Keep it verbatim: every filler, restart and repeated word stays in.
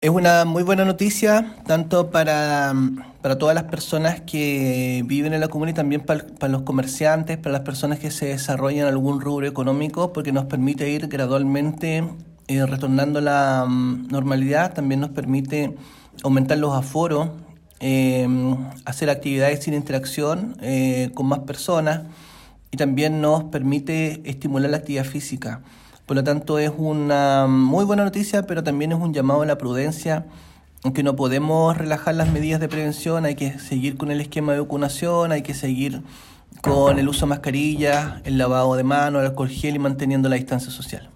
Es una muy buena noticia, tanto para, para todas las personas que viven en la comuna y también para, para los comerciantes, para las personas que se desarrollan en algún rubro económico, porque nos permite ir gradualmente eh, retornando a la mm, normalidad, también nos permite aumentar los aforos, eh, hacer actividades sin interacción eh, con más personas y también nos permite estimular la actividad física. Por lo tanto, es una muy buena noticia, pero también es un llamado a la prudencia, aunque no podemos relajar las medidas de prevención, hay que seguir con el esquema de vacunación, hay que seguir con el uso de mascarillas, el lavado de manos, el alcohol gel y manteniendo la distancia social.